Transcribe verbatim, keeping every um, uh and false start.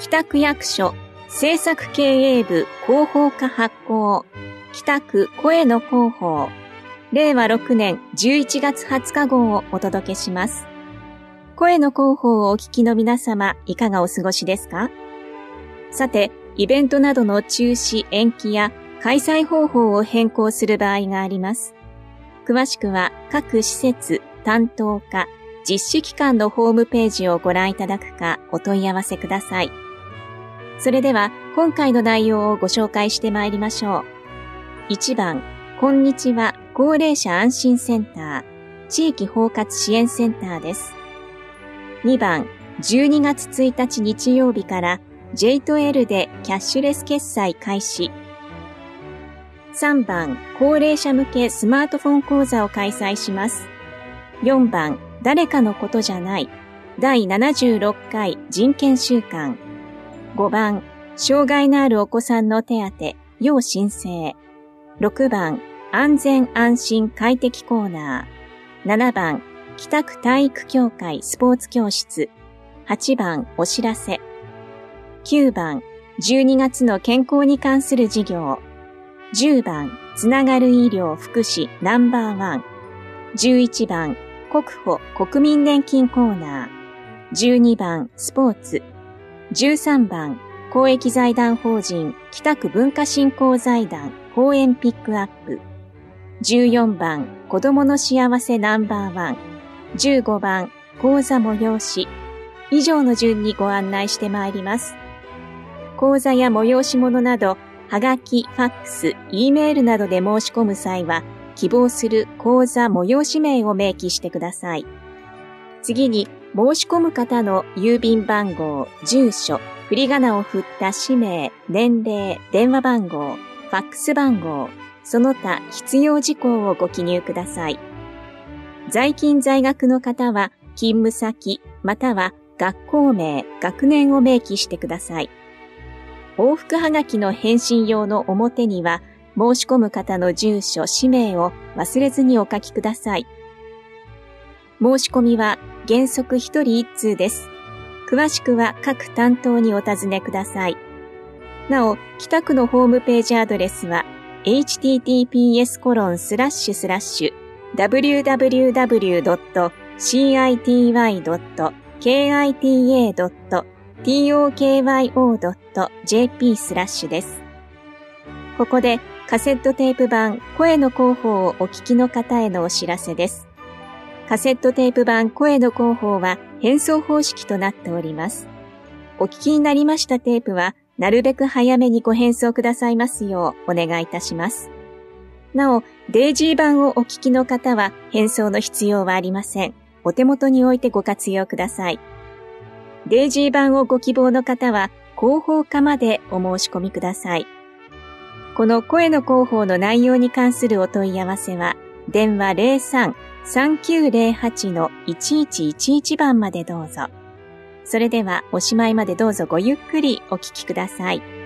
北区役所政策経営部広報課発行、北区声の広報、れいわろくねんじゅういちがつはつか号をお届けします。声の広報をお聞きの皆様、いかがお過ごしですか？さて、イベントなどの中止、延期や開催方法を変更する場合があります。詳しくは各施設、担当課、実施機関のホームページをご覧いただくかお問い合わせください。それでは今回の内容をご紹介してまいりましょう。いちばん、こんにちは高齢者安心センター、地域包括支援センターです。にばん、じゅうにがつついたち日曜日から ジェイトエル でキャッシュレス決済開始。さんばん、高齢者向けスマートフォン講座を開催します。よんばん、誰かのことじゃないだいななじゅうろっかい人権週間。ごばん、障害のあるお子さんの手当、要申請。ろくばん、安全安心快適コーナー。ななばん、北区体育協会スポーツ教室。はちばん、お知らせ。きゅうばん、じゅうにがつの健康に関する事業。じゅうばん、つながる医療福祉ナンバーワン。じゅういちばん、国保国民年金コーナー。じゅうにばん、スポーツ。じゅうさんばん、公益財団法人北区文化振興財団公演ピックアップ。じゅうよんばん、子どもの幸せナンバーワン。じゅうごばん、講座催し。以上の順にご案内してまいります。講座や催し物など、はがき、ファックス、Eメールなどで申し込む際は、希望する講座催し名を明記してください。次に、申し込む方の郵便番号、住所、振り仮名を振った氏名、年齢、電話番号、ファックス番号、その他必要事項をご記入ください。在勤在学の方は、勤務先、または学校名、学年を明記してください。往復はがきの返信用の表には、申し込む方の住所、氏名を忘れずにお書きください。申し込みは原則ひとりいっつうです。詳しくは各担当にお尋ねください。なお、北区のホームページアドレスは エイチティーティーピーエスコロンスラッシュスラッシュダブリューダブリューダブリュードットシーアイティーワイドットケーアイティーエードットティーオーケーワイオードットジェーピー スラッシュです。ここでカセットテープ版声の広報をお聞きの方へのお知らせです。カセットテープ版声の広報は変装方式となっております。お聞きになりましたテープはなるべく早めにご返送くださいますようお願いいたします。なお、デイジー版をお聞きの方は返送の必要はありません。お手元に置いてご活用ください。デイジー版をご希望の方は広報課までお申し込みください。この声の広報の内容に関するお問い合わせは、電話 ゼロさん さんきゅうゼロはち いちいちいちいち 番までどうぞ。それではおしまいまでどうぞごゆっくりお聞きください。